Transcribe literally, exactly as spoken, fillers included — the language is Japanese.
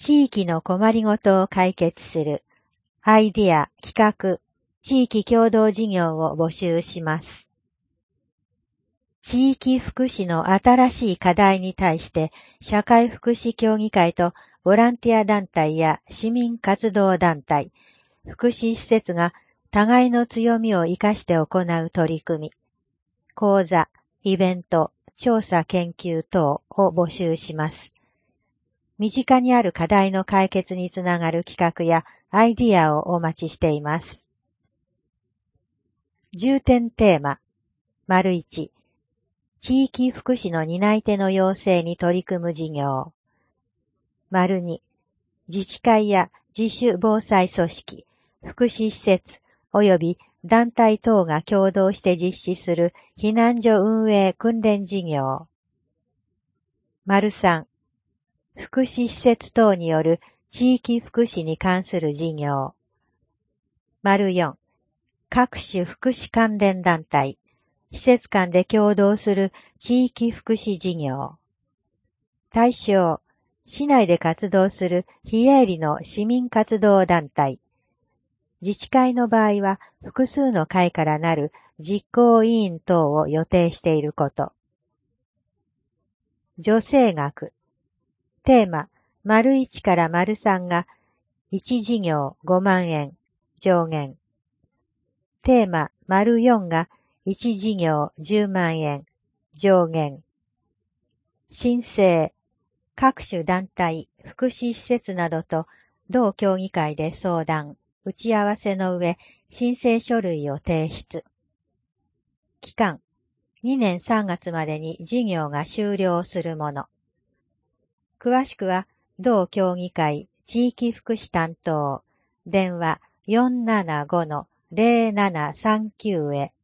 地域の困りごとを解決するアイデア、企画、地域共同事業を募集します。地域福祉の新しい課題に対して社会福祉協議会とボランティア団体や市民活動団体、福祉施設が互いの強みを生かして行う取り組み、講座、イベント、調査研究等を募集します。身近にある課題の解決につながる企画やアイディアをお待ちしています。重点テーマ、丸いち、地域福祉の担い手の養成に取り組む事業。丸に、自治会や自主防災組織、福祉施設及び団体等が共同して実施する避難所運営訓練事業。丸さん、福祉施設等による地域福祉に関する事業。丸よん、各種福祉関連団体、施設間で共同する地域福祉事業。対象、市内で活動する非営利の市民活動団体。自治会の場合は複数の会からなる実行委員等を予定していること。助成額。テーマ、丸いちから丸さんがいち事業ごまんえん、上限。テーマ、丸よんがいち事業じゅうまんえん、上限。申請、各種団体、福祉施設などと同協議会で相談、打ち合わせの上、申請書類を提出。期間、にねんさんがつまでに事業が終了するもの。詳しくは、同協議会地域福祉担当、電話 よんななごのゼロななさんきゅう へ。